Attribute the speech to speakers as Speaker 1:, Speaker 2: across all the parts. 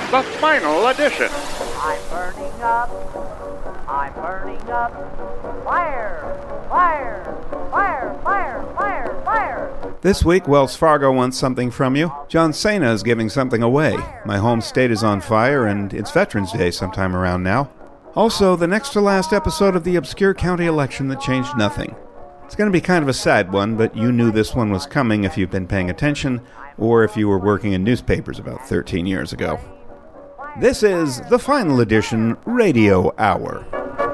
Speaker 1: the final edition.
Speaker 2: I'm burning up. I'm burning up. Fire! Fire! Fire! Fire! Fire! Fire!
Speaker 3: This week, Wells Fargo wants something from you. John Cena is giving something away. My home state is on fire, and it's Veterans Day sometime around now. Also, the next to last episode of the obscure county election that changed nothing. It's going to be kind of a sad one, but you knew this one was coming if you've been paying attention, or if you were working in newspapers about 13 years ago. This is the Final Edition Radio Hour.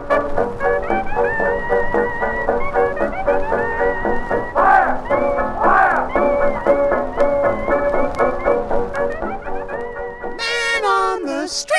Speaker 4: Man on the street!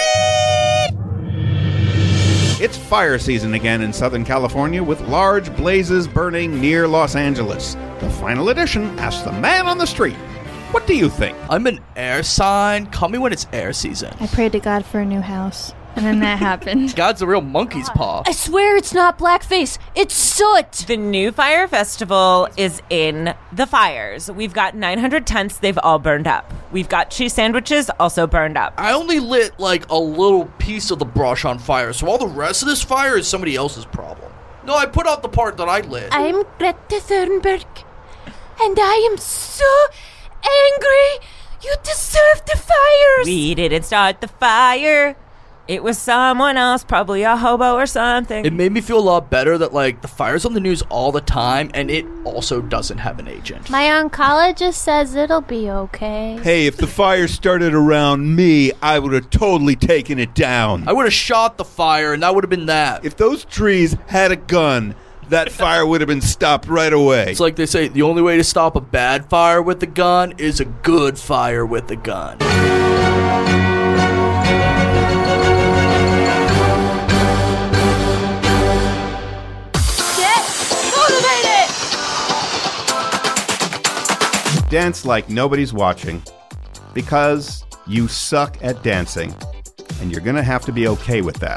Speaker 3: It's fire season again in Southern California with large blazes burning near Los Angeles. The Final Edition asks the man on the street, what do you think?
Speaker 5: I'm an air sign. Call me when it's air season.
Speaker 6: I prayed to God for a new house, and then that happened.
Speaker 5: God's a real monkey's paw.
Speaker 7: I swear it's not blackface. It's soot.
Speaker 8: The new fire festival is in the fires. We've got 900 tents. They've all burned up. We've got cheese sandwiches also burned up.
Speaker 5: I only lit like a little piece of the brush on fire, so all the rest of this fire is somebody else's problem. No, I put out the part that I lit.
Speaker 7: I'm Greta Thunberg, and I am so angry. You deserve the fires.
Speaker 8: We didn't start the fire. It was someone else, probably a hobo or something.
Speaker 5: It made me feel a lot better that, like, the fire's on the news all the time, and it also doesn't have an agent.
Speaker 6: My oncologist says it'll be okay.
Speaker 3: Hey, if the fire started around me, I would have totally taken it down.
Speaker 5: I would have shot the fire, and that would have been that.
Speaker 3: If those trees had a gun, that fire would have been stopped right away.
Speaker 5: It's like they say, the only way to stop a bad fire with a gun is a good fire with a gun.
Speaker 3: Dance like nobody's watching, because you suck at dancing, and you're gonna have to be okay with that.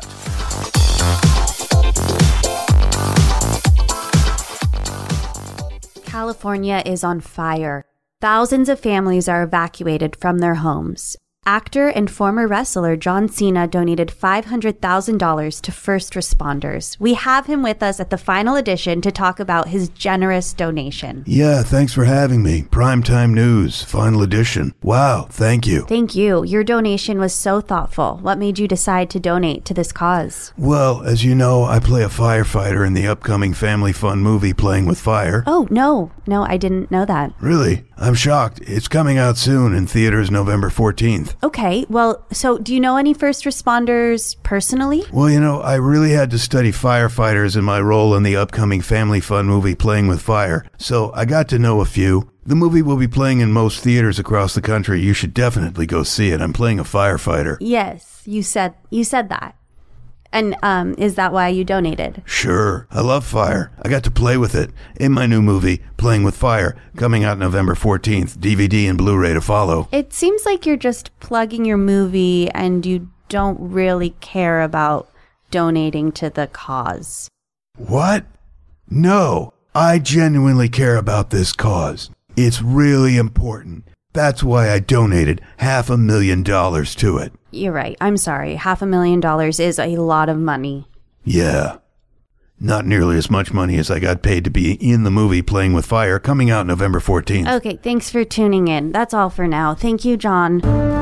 Speaker 9: California is on fire. Thousands of families are evacuated from their homes. Actor and former wrestler John Cena donated $500,000 to first responders. We have him with us at the Final Edition to talk about his generous donation.
Speaker 10: Yeah, thanks for having me. Primetime News, Final Edition. Wow, thank you.
Speaker 9: Thank you. Your donation was so thoughtful. What made you decide to donate to this cause?
Speaker 10: Well, as you know, I play a firefighter in the upcoming family fun movie Playing with Fire.
Speaker 9: Oh, no, I didn't know that.
Speaker 10: Really? I'm shocked. It's coming out soon in theaters November 14th.
Speaker 9: Okay, well, so do you know any first responders personally?
Speaker 10: Well, you know, I really had to study firefighters in my role in the upcoming family fun movie Playing with Fire, so I got to know a few. The movie will be playing in most theaters across the country. You should definitely go see it. I'm playing a firefighter.
Speaker 9: Yes, you said that. And is that why you donated?
Speaker 10: Sure. I love fire. I got to play with it in my new movie, Playing with Fire, coming out November 14th, DVD and Blu-ray to follow.
Speaker 9: It seems like you're just plugging your movie and you don't really care about donating to the cause.
Speaker 10: What? No, I genuinely care about this cause. It's really important. That's why I donated $500,000 to it.
Speaker 9: You're right. I'm sorry. $500,000 is a lot of money.
Speaker 10: Yeah. Not nearly as much money as I got paid to be in the movie Playing with Fire, coming out November 14th.
Speaker 9: Okay, thanks for tuning in. That's all for now. Thank you, John.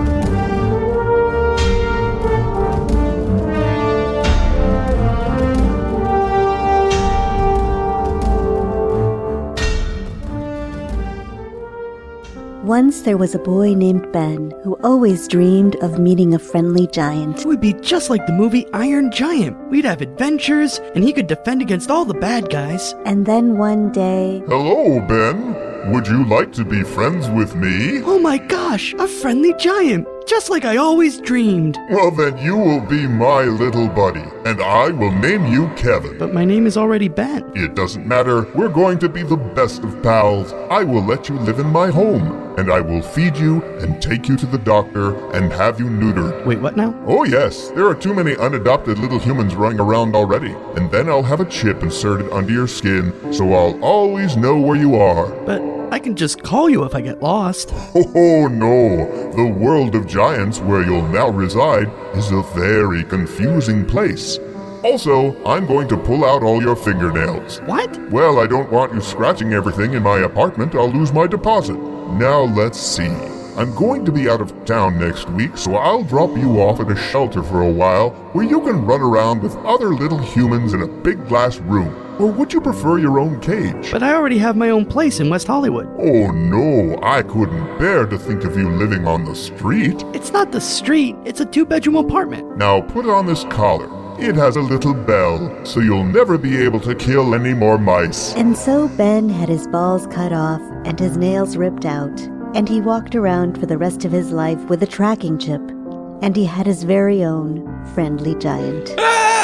Speaker 11: Once there was a boy named Ben who always dreamed of meeting a friendly giant.
Speaker 12: It would be just like the movie Iron Giant. We'd have adventures, and he could defend against all the bad guys.
Speaker 11: And then one day...
Speaker 13: Hello, Ben. Would you like to be friends with me?
Speaker 12: Oh my gosh, a friendly giant. Just like I always dreamed.
Speaker 13: Well, then you will be my little buddy, and I will name you Kevin.
Speaker 12: But my name is already Ben.
Speaker 13: It doesn't matter. We're going to be the best of pals. I will let you live in my home, and I will feed you and take you to the doctor and have you neutered.
Speaker 12: Wait, what now?
Speaker 13: Oh yes, there are too many unadopted little humans running around already. And then I'll have a chip inserted under your skin, so I'll always know where you are.
Speaker 12: But I can just call you if I get lost.
Speaker 13: Oh no, the world of giants where you'll now reside is a very confusing place. Also, I'm going to pull out all your fingernails.
Speaker 12: What?
Speaker 13: Well, I don't want you scratching everything in my apartment. I'll lose my deposit. Now let's see. I'm going to be out of town next week, so I'll drop you off at a shelter for a while where you can run around with other little humans in a big glass room. Or would you prefer your own cage?
Speaker 12: But I already have my own place in West Hollywood.
Speaker 13: Oh no, I couldn't bear to think of you living on the street.
Speaker 12: It's not the street, it's a 2-bedroom apartment.
Speaker 13: Now put on this collar. It has a little bell, so you'll never be able to kill any more mice.
Speaker 11: And so Ben had his balls cut off and his nails ripped out, and he walked around for the rest of his life with a tracking chip, and he had his very own friendly giant.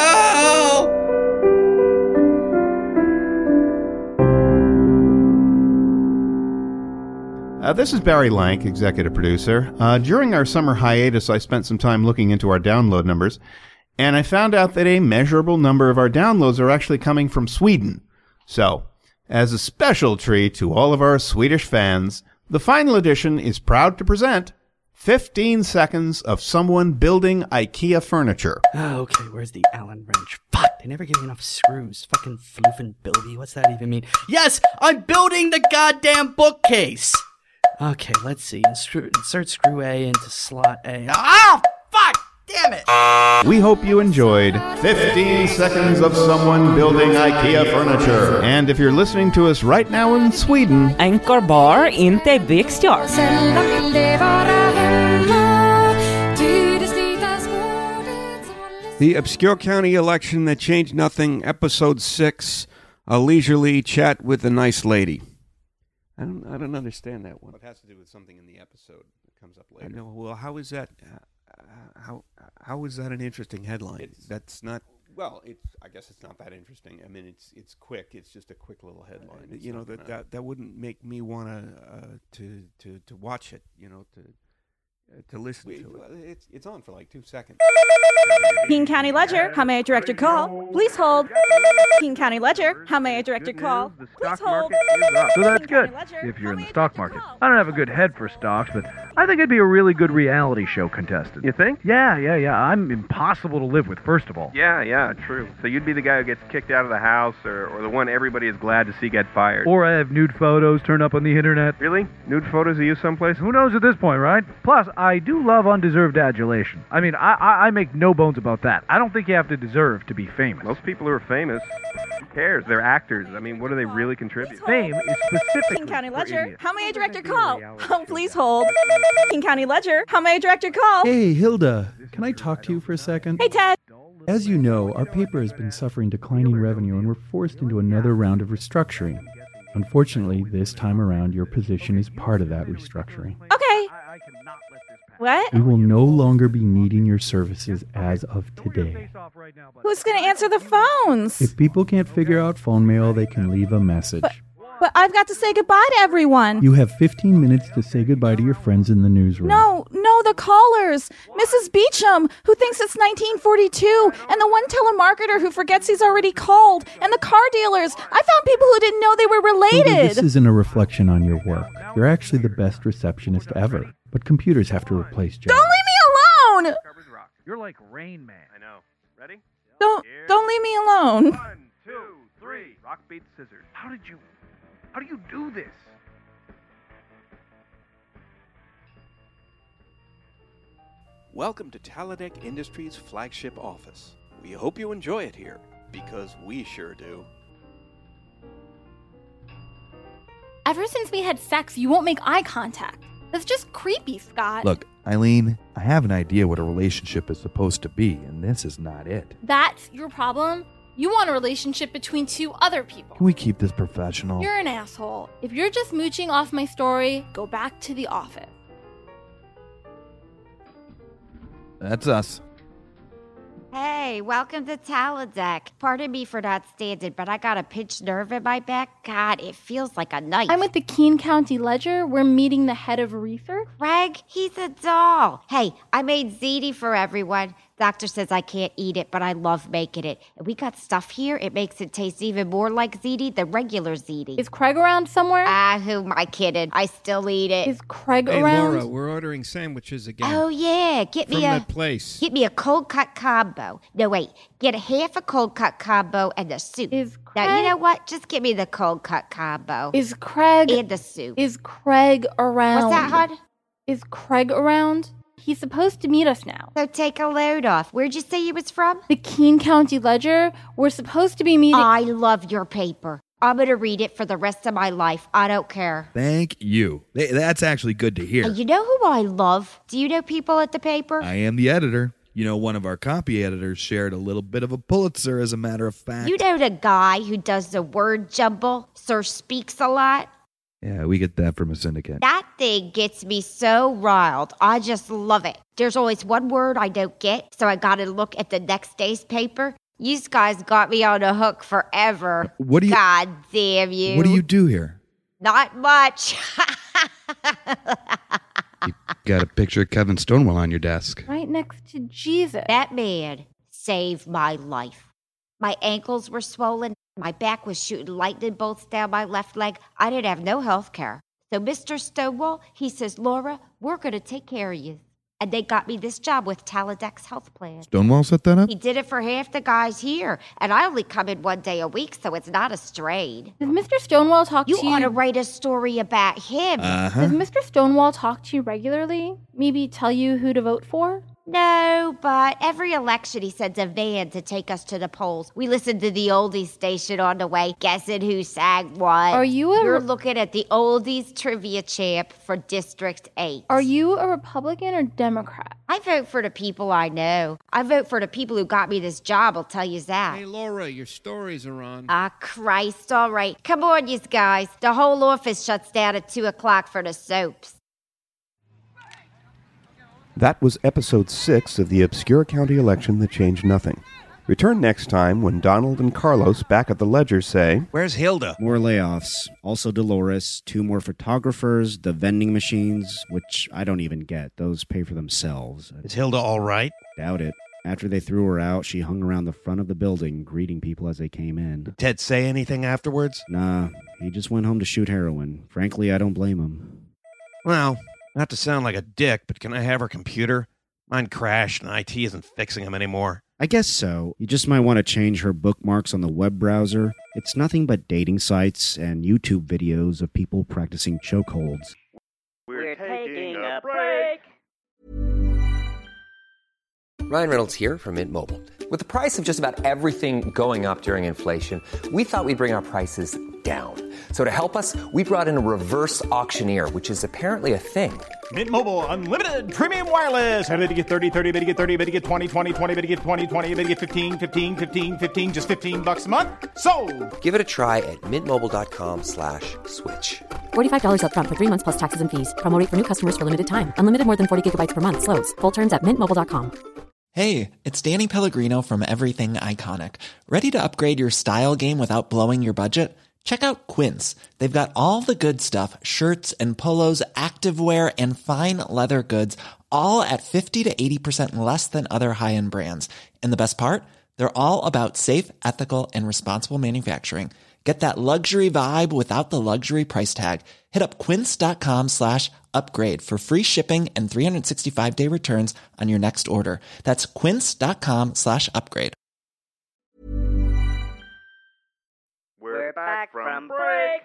Speaker 3: This is Barry Lank, executive producer. During our summer hiatus, I spent some time looking into our download numbers, and I found out that a measurable number of our downloads are actually coming from Sweden. So, as a special treat to all of our Swedish fans, the final edition is proud to present 15 seconds of someone building IKEA furniture.
Speaker 12: Okay, where's the Allen wrench? Fuck, they never give me enough screws. Fucking floofing bilby, what's that even mean? Yes, I'm building the goddamn bookcase! Okay, let's see. Insert screw A into slot A. Ah, fuck! Damn it!
Speaker 3: We hope you enjoyed 15 seconds of someone building IKEA furniture. And if you're listening to us right now in Sweden,
Speaker 8: Anchor bar inte byggstar.
Speaker 1: The Obscure County Election That Changed Nothing, Episode 6, A Leisurely Chat with a Nice Lady. I don't understand that one.
Speaker 3: It has to do with something in the episode that comes up later.
Speaker 1: I know. Well, how is that? How is that an interesting headline? That's not.
Speaker 3: Well, I guess it's not that interesting. I mean, it's quick. It's just a quick little headline.
Speaker 1: You know that wouldn't make me want to watch it. You know, to listen to it.
Speaker 3: It's on for like 2 seconds.
Speaker 14: King County Ledger, how may I direct your call? Please hold. King County Ledger, how may I direct your call? Please hold.
Speaker 15: So that's good if you're in the stock market. I don't have a good head for stocks, but I think I'd be a really good reality show contestant. You think? Yeah. I'm impossible to live with, first of all.
Speaker 16: Yeah, true. So you'd be the guy who gets kicked out of the house or the one everybody is glad to see get fired.
Speaker 15: Or I have nude photos turned up on the internet.
Speaker 16: Really? Nude photos of you someplace?
Speaker 15: Who knows at this point, right? Plus, I do love undeserved adulation. I mean, I make no bones about that. I don't think you have to deserve to be famous.
Speaker 16: Most people who are famous, who cares? They're actors. I mean, what do they really contribute?
Speaker 15: Fame is specifically
Speaker 14: King County Ledger, how may I direct your call? Oh, please hold. King County Ledger, how may I direct your call?
Speaker 17: Hey, Hilda, can I talk to you for a second?
Speaker 14: Hey, Ted.
Speaker 17: As you know, our paper has been suffering declining revenue and we're forced into another round of restructuring. Unfortunately, this time around, your position is part of that restructuring.
Speaker 14: Okay. What?
Speaker 17: We will no longer be needing your services as of today.
Speaker 14: Who's going to answer the phones?
Speaker 17: If people can't figure out phone mail, they can leave a message.
Speaker 14: But I've got to say goodbye to everyone.
Speaker 17: You have 15 minutes to say goodbye to your friends in the newsroom.
Speaker 14: No, the callers. Mrs. Beecham, who thinks it's 1942, and the one telemarketer who forgets he's already called, and the car dealers. I found people who didn't know they were related.
Speaker 17: This isn't a reflection on your work. You're actually the best receptionist ever. But computers have to replace jobs.
Speaker 14: Don't leave me alone!
Speaker 15: You're like Rain Man.
Speaker 16: I know. Ready?
Speaker 14: Don't leave me alone.
Speaker 16: 1, 2, 3. Rock, beat, scissors.
Speaker 15: How do you do this?
Speaker 1: Welcome to Talladega Industries' flagship office. We hope you enjoy it here, because we sure do.
Speaker 18: Ever since we had sex, you won't make eye contact. That's just creepy, Scott.
Speaker 19: Look, Eileen, I have an idea what a relationship is supposed to be, and this is not it.
Speaker 18: That's your problem? You want a relationship between two other people.
Speaker 19: Can we keep this professional?
Speaker 18: You're an asshole. If you're just mooching off my story, go back to the office.
Speaker 19: That's us.
Speaker 20: Hey, welcome to Talladega. Pardon me for not standing, but I got a pinched nerve in my back. God, it feels like a knife.
Speaker 18: I'm with the Keene County Ledger. We're meeting the head of research.
Speaker 20: Craig, he's a doll. Hey, I made ziti for everyone. Doctor says I can't eat it, but I love making it. And we got stuff here, it makes it taste even more like ziti than regular ziti.
Speaker 18: Is Craig around somewhere?
Speaker 20: Who am I kidding? I still eat it.
Speaker 18: Is Craig
Speaker 1: Hey,
Speaker 18: around?
Speaker 1: Laura, we're ordering sandwiches again.
Speaker 20: Oh, yeah. Get me
Speaker 1: From
Speaker 20: a...
Speaker 1: that place.
Speaker 20: Get me a cold cut combo. No, wait. Get a half a cold cut combo and the soup. Now, you know what? Just give me the cold cut combo.
Speaker 18: Is Craig...
Speaker 20: And the soup.
Speaker 18: Is Craig around?
Speaker 20: What's that, hon?
Speaker 18: Is Craig around? He's supposed to meet us now.
Speaker 20: So take a load off. Where'd you say he was from?
Speaker 18: The Keene County Ledger. We're supposed to be meeting...
Speaker 20: I love your paper. I'm going to read it for the rest of my life. I don't care.
Speaker 19: Thank you. That's actually good to hear.
Speaker 20: And you know who I love? Do you know people at the paper?
Speaker 19: I am the editor. You know, one of our copy editors shared a little bit of a Pulitzer, as a matter of fact.
Speaker 20: You know the guy who does the word jumble? Sir Speaks a Lot?
Speaker 19: Yeah, we get that from a syndicate.
Speaker 20: That thing gets me so riled. I just love it. There's always one word I don't get, so I gotta look at the next day's paper. You guys got me on the hook forever.
Speaker 19: What do you...
Speaker 20: God damn you.
Speaker 19: What do you do here?
Speaker 20: Not much.
Speaker 19: You got a picture of Kevin Stonewall on your desk.
Speaker 18: Right next to Jesus.
Speaker 20: That man saved my life. My ankles were swollen. My back was shooting lightning bolts down my left leg. I didn't have no health care. So Mr. Stonewall, he says, Laura, we're going to take care of you. And they got me this job with Taladec's health plan.
Speaker 19: Stonewall set that up?
Speaker 20: He did it for half the guys here. And I only come in one day a week, so it's not a strain.
Speaker 18: Does Mr. Stonewall talk to you?
Speaker 20: You ought to write a story about him.
Speaker 18: Does Mr. Stonewall talk to you regularly? Maybe tell you who to vote for?
Speaker 20: No, but every election he sends a van to take us to the polls. We listen to the oldies station on the way, guessing who sang what. You're looking at the oldies trivia champ for District 8.
Speaker 18: Are you a Republican or Democrat?
Speaker 20: I vote for the people I know. I vote for the people who got me this job, I'll tell you that.
Speaker 1: Hey, Laura, your stories are on.
Speaker 20: Ah, Christ, all right. Come on, you guys. The whole office shuts down at 2 o'clock for the soaps.
Speaker 3: That was episode 6 of the obscure county election that changed nothing. Return next time when Donald and Carlos back at the Ledger say,
Speaker 21: Where's Hilda? More layoffs. Also Dolores. 2 more photographers. The vending machines, which I don't even get. Those pay for themselves.
Speaker 22: Is Hilda all right?
Speaker 21: Doubt it. After they threw her out, she hung around the front of the building, greeting people as they came in.
Speaker 22: Did Ted say anything afterwards?
Speaker 21: Nah, he just went home to shoot heroin. Frankly, I don't blame him.
Speaker 22: Well, not to sound like a dick, but can I have her computer? Mine crashed and IT isn't fixing them anymore.
Speaker 21: I guess so. You just might want to change her bookmarks on the web browser. It's nothing but dating sites and YouTube videos of people practicing chokeholds.
Speaker 2: We're taking a break.
Speaker 23: Ryan Reynolds here from Mint Mobile. With the price of just about everything going up during inflation, we thought we'd bring our prices down. So to help us, we brought in a reverse auctioneer, which is apparently a thing.
Speaker 24: Mint Mobile Unlimited Premium Wireless. How to get 30, 30, bit to get 30, bit to get 20, 20, 20, bit to get 20, 20, bit to get 15, 15, 15, 15, just $15 a month? Sold!
Speaker 23: Give it a try at mintmobile.com/switch.
Speaker 25: $45 up front for 3 months plus taxes and fees. Promo rate for new customers for limited time. Unlimited more than 40 gigabytes per month. Slows full terms at mintmobile.com.
Speaker 26: Hey, it's Danny Pellegrino from Everything Iconic. Ready to upgrade your style game without blowing your budget? Check out Quince. They've got all the good stuff, shirts and polos, activewear, and fine leather goods, all at 50 to 80% less than other high-end brands. And the best part? They're all about safe, ethical, and responsible manufacturing. Get that luxury vibe without the luxury price tag. Hit up quince.com/upgrade for free shipping and 365-day returns on your next order. That's quince.com/upgrade.
Speaker 2: We're back from break.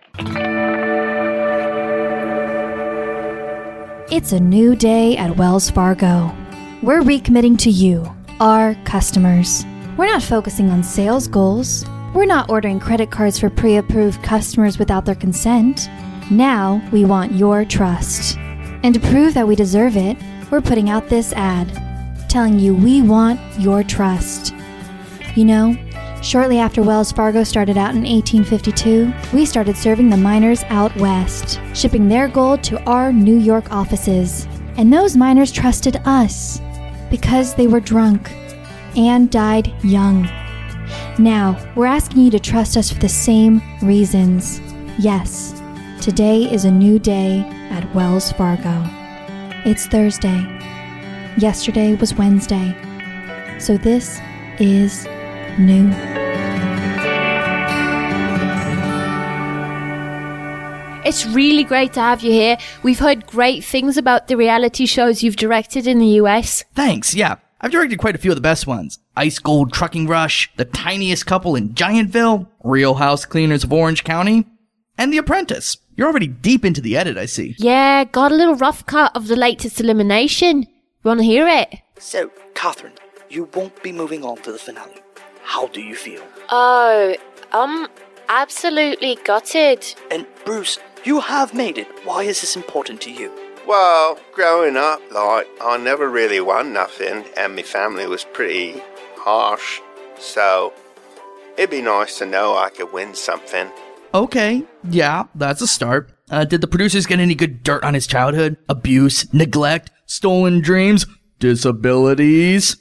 Speaker 27: It's a new day at Wells Fargo. We're recommitting to you, our customers. We're not focusing on sales goals. We're not ordering credit cards for pre-approved customers without their consent. Now we want your trust. And to prove that we deserve it, we're putting out this ad, telling you we want your trust. You know, shortly after Wells Fargo started out in 1852, we started serving the miners out west, shipping their gold to our New York offices. And those miners trusted us because they were drunk and died young. Now, we're asking you to trust us for the same reasons. Yes, today is a new day at Wells Fargo. It's Thursday. Yesterday was Wednesday. So this is new.
Speaker 4: It's really great to have you here. We've heard great things about the reality shows you've directed in the US.
Speaker 12: Thanks, yeah. I've directed quite a few of the best ones. Ice Gold Trucking Rush, The Tiniest Couple in Giantville, Real House Cleaners of Orange County, and The Apprentice. You're already deep into the edit, I see.
Speaker 4: Yeah, got a little rough cut of the latest elimination. Want to hear it?
Speaker 12: So, Catherine, you won't be moving on to the finale. How do you feel?
Speaker 4: Oh, absolutely gutted.
Speaker 12: And Bruce, you have made it. Why is this important to you?
Speaker 5: Well, growing up, I never really won nothing, and my family was pretty harsh, so it'd be nice to know I could win something.
Speaker 12: Okay, yeah, that's a start. Did the producers get any good dirt on his childhood? Abuse, neglect, stolen dreams, disabilities?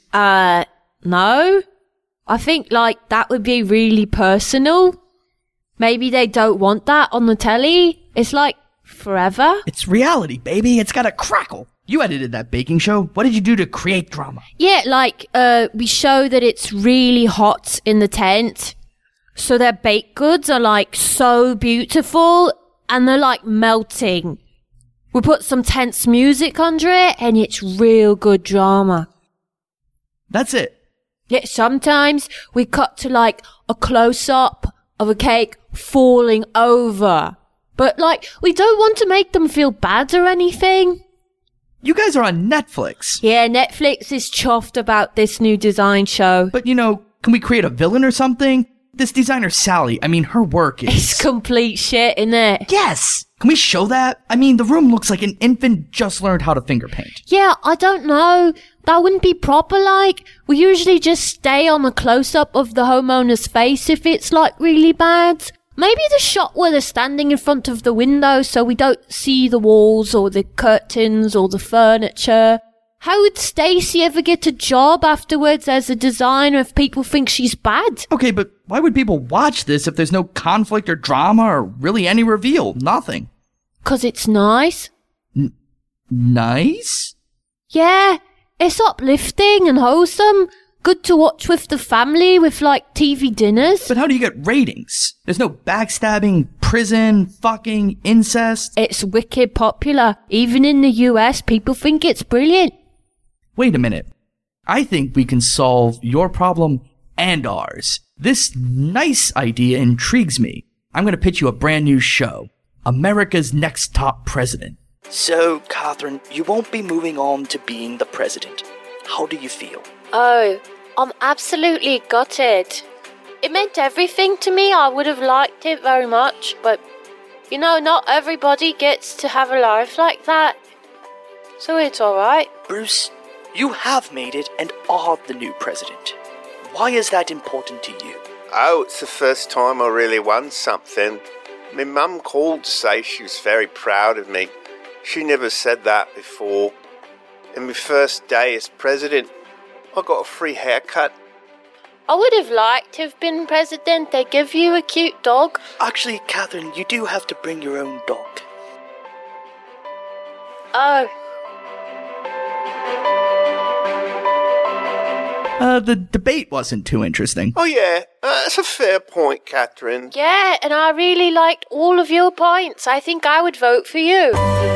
Speaker 4: No. I think, that would be really personal. Maybe they don't want that on the telly. It's forever.
Speaker 12: It's reality, baby. It's gotta crackle. You edited that baking show. What did you do to create drama?
Speaker 4: Yeah, we show that it's really hot in the tent. So their baked goods are so beautiful and they're melting. We put some tense music under it and it's real good drama.
Speaker 12: That's it.
Speaker 4: Yeah, sometimes we cut to a close-up of a cake falling over. But we don't want to make them feel bad or anything.
Speaker 12: You guys are on Netflix.
Speaker 4: Yeah, Netflix is chuffed about this new design show.
Speaker 12: But can we create a villain or something? This designer Sally, her work is...
Speaker 4: It's complete shit, isn't it?
Speaker 12: Yes! Can we show that? The room looks like an infant just learned how to finger paint.
Speaker 4: Yeah, I don't know. That wouldn't be proper, We usually just stay on a close-up of the homeowner's face if it's, really bad. Maybe the shot where they're standing in front of the window so we don't see the walls or the curtains or the furniture. How would Stacy ever get a job afterwards as a designer if people think she's bad?
Speaker 12: Okay, but why would people watch this if there's no conflict or drama or really any reveal? Nothing.
Speaker 4: 'Cause it's nice.
Speaker 12: Nice?
Speaker 4: Yeah, it's uplifting and wholesome. Good to watch with the family with TV dinners.
Speaker 12: But how do you get ratings? There's no backstabbing, prison, fucking, incest.
Speaker 4: It's wicked popular. Even in the US, people think it's brilliant.
Speaker 12: Wait a minute. I think we can solve your problem and ours. This nice idea intrigues me. I'm going to pitch you a brand new show. America's Next Top President. So, Catherine, you won't be moving on to being the president. How do you feel?
Speaker 4: Oh, I'm absolutely gutted. It meant everything to me. I would have liked it very much, but, not everybody gets to have a life like that. So it's alright.
Speaker 12: Bruce, you have made it and are the new president. Why is that important to you?
Speaker 5: Oh, it's the first time I really won something. My mum called to say she was very proud of me. She never said that before. And my first day as president, I got a free haircut.
Speaker 4: I would have liked to have been president. They give you a cute dog.
Speaker 12: Actually, Catherine, you do have to bring your own dog.
Speaker 4: Oh.
Speaker 12: The debate wasn't too interesting.
Speaker 5: Oh yeah, that's a fair point, Catherine.
Speaker 4: Yeah, and I really liked all of your points. I think I would vote for you.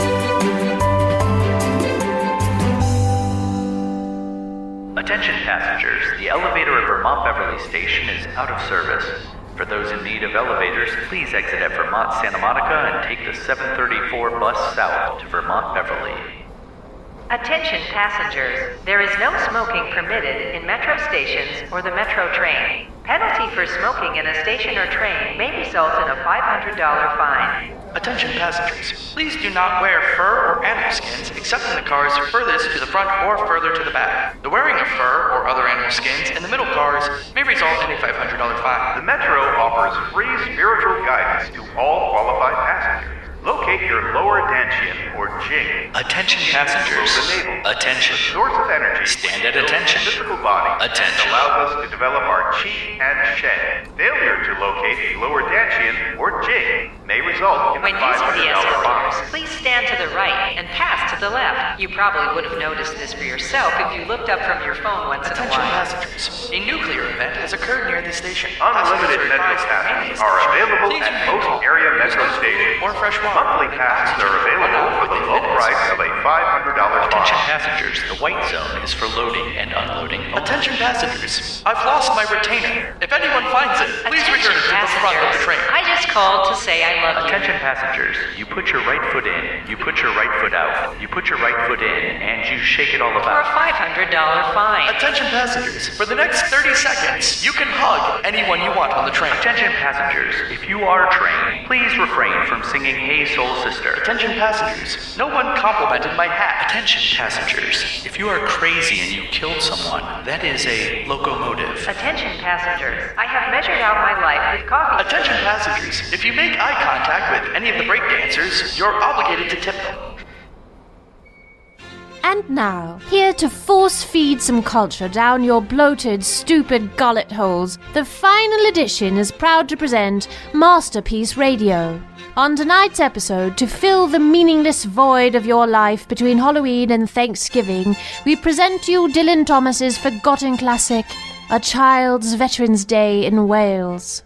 Speaker 6: Attention passengers, the elevator at Vermont Beverly Station is out of service. For those in need of elevators, please exit at Vermont Santa Monica and take the 734 bus south to Vermont Beverly.
Speaker 7: Attention passengers, there is no smoking permitted in metro stations or the metro train. Penalty for smoking in a station or train may result in a $500 fine.
Speaker 12: Attention passengers, please do not wear fur or animal skins except in the cars furthest to the front or further to the back. The wearing of fur or other animal skins in the middle cars may result in a $500 fine.
Speaker 9: The Metro offers free spiritual guidance to all qualified passengers. Locate your lower dantian or jing.
Speaker 6: Attention passengers. Attention.
Speaker 9: The source of energy.
Speaker 6: Stand at attention.
Speaker 9: The physical body.
Speaker 6: Attention.
Speaker 9: Allows us to develop our chi and shen. Failure to locate the lower dantian or jing may result in
Speaker 7: When
Speaker 9: a
Speaker 7: using the
Speaker 9: $500 fine.
Speaker 7: escalators, please stand to the right and pass to the left. You probably would have noticed this for yourself if you looked up from your phone once in a
Speaker 6: Attention
Speaker 7: while.
Speaker 6: passengers. A nuclear event has occurred near the station.
Speaker 9: Unlimited
Speaker 6: Passengers are
Speaker 9: Metro
Speaker 6: advised to remain
Speaker 9: passes
Speaker 6: at the
Speaker 9: are
Speaker 6: station.
Speaker 9: available
Speaker 6: Please
Speaker 9: at
Speaker 6: remain
Speaker 9: most
Speaker 6: calm.
Speaker 9: area
Speaker 6: There's
Speaker 9: Metro
Speaker 6: no food
Speaker 9: stations.
Speaker 6: or fresh water.
Speaker 9: Monthly passes are available for the low price of a $500
Speaker 6: Attention
Speaker 9: fine.
Speaker 6: passengers, the white zone is for loading and unloading. Attention passengers, I've lost my retainer. If anyone finds it, please return it to the front of the train.
Speaker 7: I just called to say I love you.
Speaker 6: Attention passengers, you put your right foot in, you put your right foot out, you put your right foot in, and you shake it all
Speaker 7: For a
Speaker 6: about.
Speaker 7: $500 fine.
Speaker 6: Attention passengers, for the next 30 seconds, you can hug anyone you want on the train. Attention passengers, if you are trained, please refrain from singing Hey Soul Sister. Attention passengers, no one complimented my hat. Attention passengers, if you are crazy and you killed someone, that is a locomotive.
Speaker 7: Attention passengers, I have measured out my life with coffee.
Speaker 6: Attention passengers, if you make eye contact with any of the breakdancers, you're obligated to tip them.
Speaker 4: And now, here to force feed some culture down your bloated, stupid gullet holes, the final edition is proud to present Masterpiece Radio. On tonight's episode, to fill the meaningless void of your life between Halloween and Thanksgiving, we present you Dylan Thomas's forgotten classic, A Child's Veterans Day in Wales.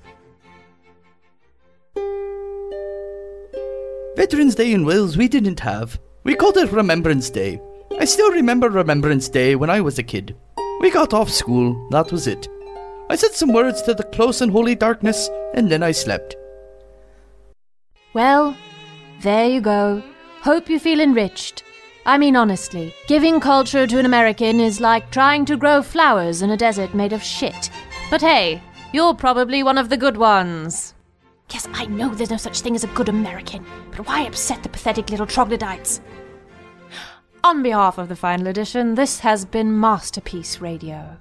Speaker 12: Veterans Day in Wales we didn't have. We called it Remembrance Day. I still remember Remembrance Day when I was a kid. We got off school, that was it. I said some words to the close and holy darkness, and then I slept.
Speaker 4: Well, there you go. Hope you feel enriched. I mean, honestly, giving culture to an American is like trying to grow flowers in a desert made of shit. But hey, you're probably one of the good ones. Yes, I know there's no such thing as a good American, but why upset the pathetic little troglodytes? On behalf of the final edition, this has been Masterpiece Radio.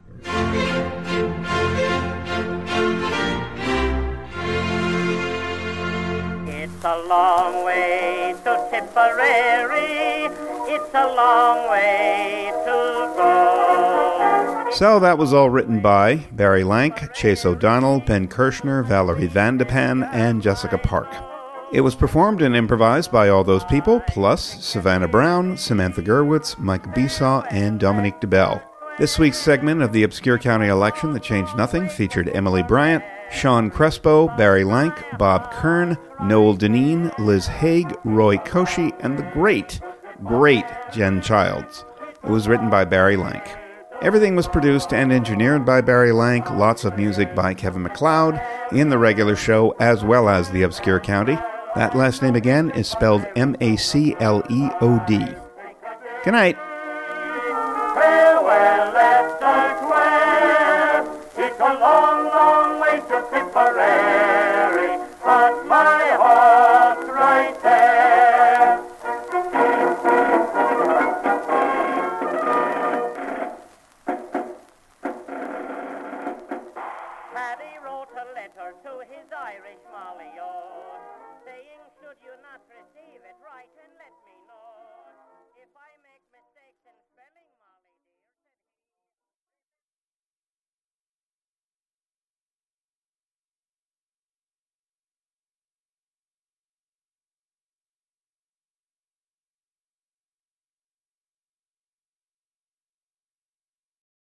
Speaker 2: It's a long way to Tipperary. It's a long way to go.
Speaker 3: So that was all written by Barry Lank, Chase O'Donnell, Ben Kirshner, Valerie Van de Pan, and Jessica Park. It was performed and improvised by all those people, plus Savannah Brown, Samantha Gerwitz, Mike Besaw, and Dominique DeBell. This week's segment of the Obscure County Election That Changed Nothing featured Emily Bryant, Sean Crespo, Barry Lank, Bob Kern, Noel Deneen, Liz Haig, Roy Koshy, and the great Jen Childs. It was written by Barry Lank. Everything was produced and engineered by Barry Lank, lots of music by Kevin MacLeod in the regular show as well as the Obscure County. That last name again is spelled Macleod. Good night.
Speaker 2: Farewell, let's start west. It's a long, long way to Tipperary.